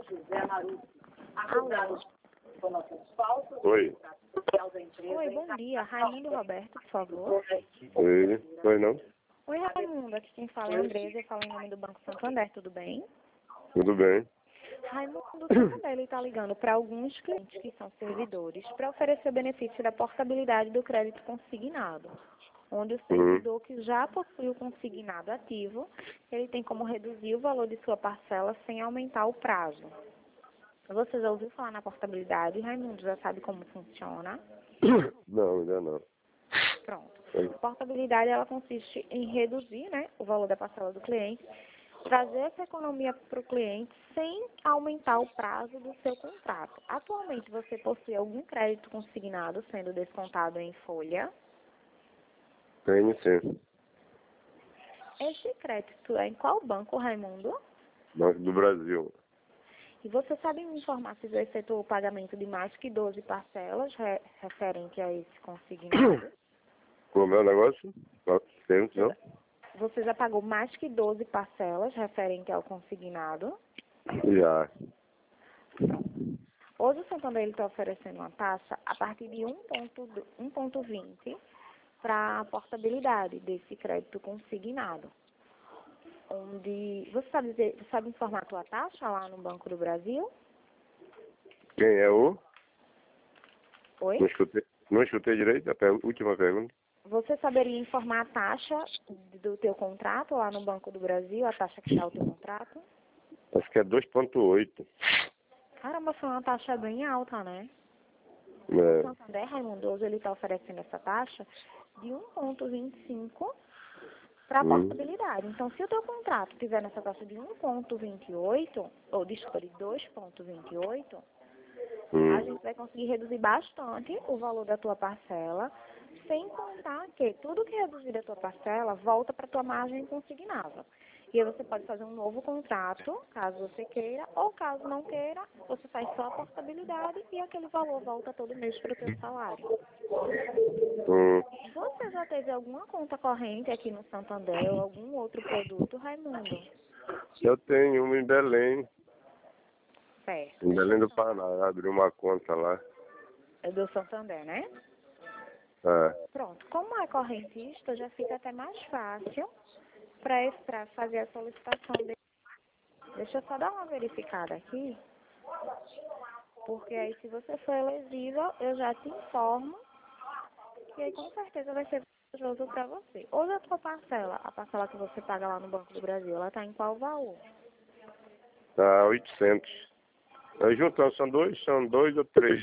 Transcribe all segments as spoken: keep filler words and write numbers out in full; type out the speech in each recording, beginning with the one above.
Alô. Oi. Oi, bom dia. Raimundo Roberto, por favor. Oi. Oi, não? Oi, Raimundo. Aqui quem fala é Andresa. Eu falo em nome do Banco Santander. Tudo bem? Tudo bem. Raimundo, o Santander está ligando para alguns clientes que são servidores para oferecer o benefício da portabilidade do crédito consignado, onde o servidor que já possui o consignado ativo, ele tem como reduzir o valor de sua parcela sem aumentar o prazo. Você já ouviu falar na portabilidade? Raimundo já sabe como funciona? Não, ainda não. Pronto. A portabilidade, ela consiste em reduzir, né, o valor da parcela do cliente, trazer essa economia para o cliente sem aumentar o prazo do seu contrato. Atualmente, você possui algum crédito consignado sendo descontado em folha? Tenho sim. Esse crédito é em qual banco, Raimundo? Banco do Brasil. E você sabe me informar se já efetuou o pagamento de mais que doze parcelas re referente a esse consignado? Como é o negócio? Temos, não? Você já pagou mais que doze parcelas referente ao consignado? Já. Hoje o Santander está oferecendo uma taxa a partir de um ponto vinte para a portabilidade desse crédito consignado. Onde você sabe, dizer, você sabe informar a tua taxa lá no Banco do Brasil? Quem é o? Oi? Não escutei, não escutei direito a per última pergunta. Você saberia informar a taxa do teu contrato lá no Banco do Brasil, a taxa que está o teu contrato? Acho que é dois ponto oito. Caramba, foi uma taxa bem alta, né? É. O Santander, Raimundo, ele está oferecendo essa taxa de um ponto vinte e cinco para a Hum. portabilidade. Então, se o teu contrato tiver nessa taxa de um ponto vinte e oito, ou desculpa, de dois ponto vinte e oito, Hum. a gente vai conseguir reduzir bastante o valor da tua parcela, sem contar que tudo que reduzir da tua parcela volta para a tua margem consignada. E aí você pode fazer um novo contrato, caso você queira, ou caso não queira, você faz só a portabilidade e aquele valor volta todo mês para o teu salário. Hum. Você já teve alguma conta corrente aqui no Santander ou algum outro produto, Raimundo? Eu tenho uma em Belém. Certo. Em Belém do Pará. Abri uma conta lá. É do Santander, né? É. Pronto. Como é correntista, já fica até mais fácil para fazer a solicitação dele. Deixa eu só dar uma verificada aqui. Porque aí, se você for elegível, eu já te informo. E aí, com certeza, vai ser vantajoso para você. Hoje, a tua parcela, a parcela que você paga lá no Banco do Brasil, ela está em qual valor? Tá oitocentos. Aí juntando, são dois, são dois ou três.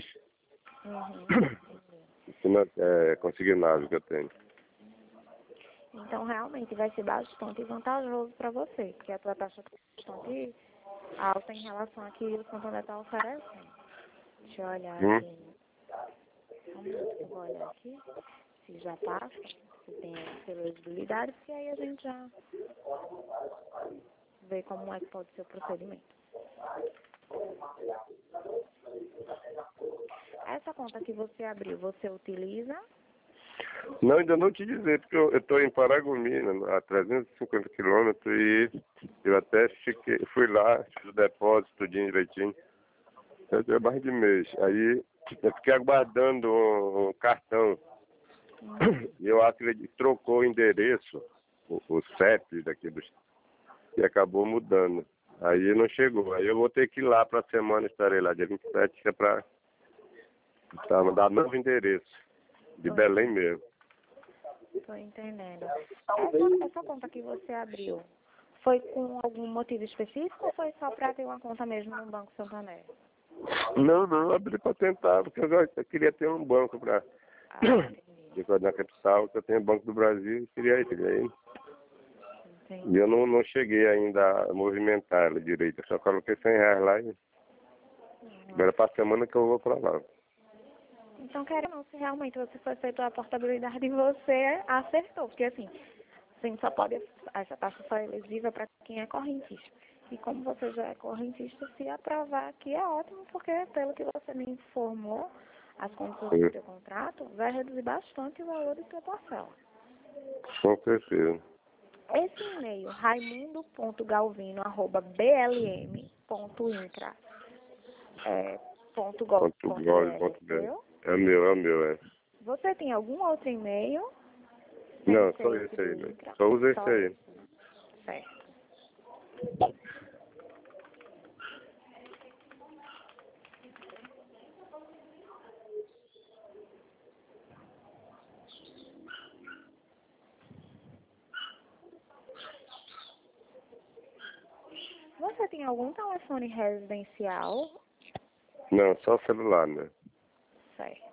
Uhum. É consignado que eu tenho. Então, realmente, vai ser bastante vantajoso para você, porque a tua taxa está bastante alta em relação a que o Santander está oferecendo. Deixa eu olhar Hum. aqui. Um minuto que eu vou olhar aqui, se já passa, se tem essa elegibilidade, porque aí a gente já vê como é que pode ser o procedimento. Essa conta que você abriu, você utiliza? Não, ainda não te dizer, porque eu estou em Paragominas, a trezentos e cinquenta quilômetros, e eu até fiquei, fui lá, fiz o depósito, tudinho direitinho. Eu dei mais de mês. Aí eu fiquei aguardando um, um cartão. Hum. E eu acredito que trocou o endereço, o, o C E P daqui do e acabou mudando. Aí não chegou. Aí eu vou ter que ir lá para a semana, estarei lá, dia vinte e sete, que é para dar novo endereço, de Belém mesmo. Estou entendendo. Essa, essa conta que você abriu, foi com algum motivo específico ou foi só para ter uma conta mesmo no Banco Santander? Não, não, abri para tentar, porque eu, eu queria ter um banco para Ah, na capital, que eu tenho Banco do Brasil e queria ir. Queria ir. entendi. E eu não, não cheguei ainda a movimentar ela direito, eu só coloquei cem reais lá e agora para a semana que eu vou para lá. Então, quero não, se realmente você for efetuar a portabilidade, você acertou, porque assim, a gente só pode, essa taxa só é elegível para quem é correntista. E como você já é correntista, se aprovar aqui é ótimo, porque pelo que você me informou, as condições do seu contrato vai reduzir bastante o valor do seu parcela. Com certeza. Esse e-mail, raimundo ponto galvino arroba b l m ponto incra, é, ponto gov, Ponto ponto gov, br, ponto br. viu? É o meu, é o meu, é. Você tem algum outro e-mail? Não, Sem só ser esse aí, do né? Incra? Só usa esse Só aí. esse, né? Certo. Você tem algum telefone residencial? Não, só celular, né? Certo.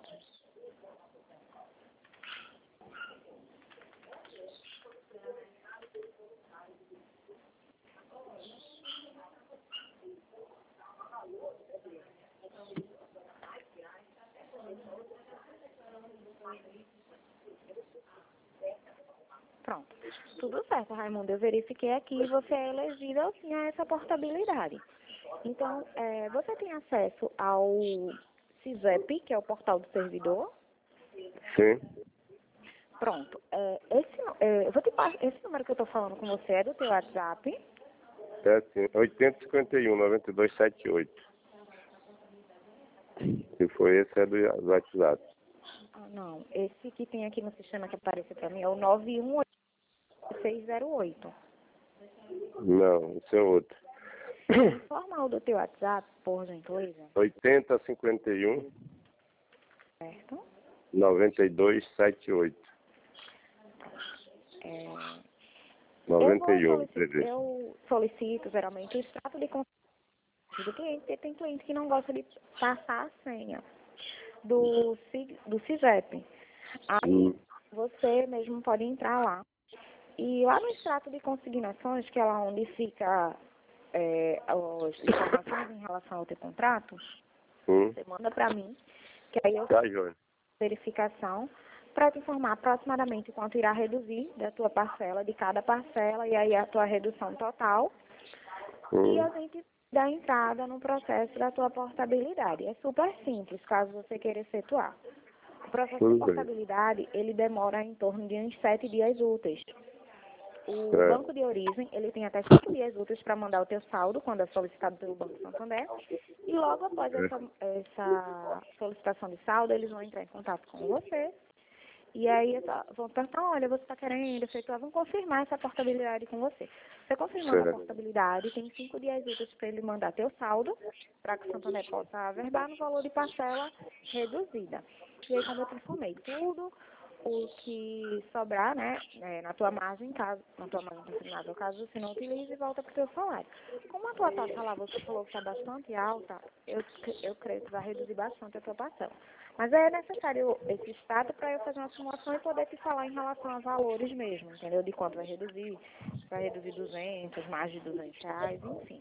Pronto. Tudo certo, Raimundo. Eu verifiquei aqui e você é elegível sim a essa portabilidade. Então, é, você tem acesso ao CISEP, que é o portal do servidor? Sim. Pronto. É, esse, é, eu vou te passar, esse número que eu estou falando com você é do teu WhatsApp? É sim. oitenta cinquenta e um, noventa e dois setenta e oito. Se foi esse, é do do WhatsApp. Ah, não. Esse que tem aqui no sistema que apareceu para mim é o nove um oito seis zero oito. Não, esse é outro. Informa o do teu WhatsApp, por gentileza. oitenta cinquenta e um, Certo? noventa e dois setenta e oito. É, eu, noventa vou e um, solicito, eu solicito geralmente o extrato de consciência do cliente, porque tem cliente que não gosta de passar a senha do, C- do CISEP. Aí Hum. você mesmo pode entrar lá. E lá no extrato de consignações, que é lá onde fica é, as informações em relação ao teu contrato, Hum. você manda para mim, que aí eu Tá, faço João. verificação para te informar aproximadamente quanto irá reduzir da tua parcela, de cada parcela, e aí a tua redução total. E a Hum. gente dá entrada no processo da tua portabilidade. É super simples, caso você queira efetuar. O processo de Tudo bem. portabilidade, ele demora em torno de uns sete dias úteis. O É. banco de origem, ele tem até cinco dias úteis para mandar o teu saldo, quando é solicitado pelo Banco Santander. E logo após É. essa, essa solicitação de saldo, eles vão entrar em contato com você. E aí essa- vão perguntar, olha, você está querendo efetuar, vão confirmar essa portabilidade com você. Você confirmando a Certo. portabilidade, tem cinco dias úteis para ele mandar teu saldo, para que o Santander possa averbar no valor de parcela reduzida. E aí, como eu te informei, tudo o que sobrar, né, é, na tua margem, caso, na tua margem consignável, caso você não utilize, volta para o teu salário. Como a tua taxa lá, você falou que está bastante alta, eu, eu creio que vai reduzir bastante a tua parcela. Mas é necessário esse estado para eu fazer uma simulação e poder te falar em relação a valores mesmo, entendeu? De quanto vai reduzir, se vai reduzir duzentos, mais de duzentos reais, enfim.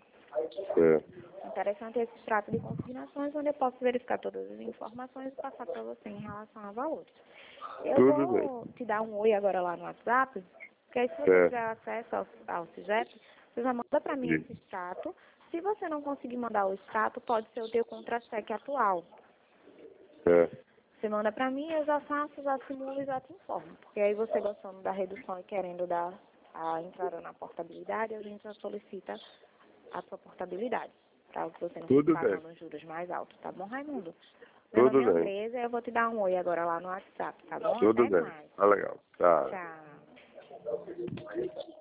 É. Interessante esse extrato de consignações, onde eu posso verificar todas as informações e passar para você em relação a valores. Eu Tudo bem. vou te dar um oi agora lá no WhatsApp, porque aí se você É. tiver acesso ao, ao CIGEP, você já manda para mim Sim. esse extrato. Se você não conseguir mandar o extrato, pode ser o teu contra-cheque atual. É. Você manda para mim, eu já faço, já simulo e já te informo. Porque aí você gostando da redução e querendo dar a entrada na portabilidade, a gente já solicita a sua portabilidade, para que você não fique Tudo bem. pagando os juros mais altos, tá bom, Raimundo? Meu Tudo nome é bem. Andresa, eu vou te dar um oi agora lá no WhatsApp, tá bom? Tudo Até bem. mais. Tá legal. Tá. Tchau.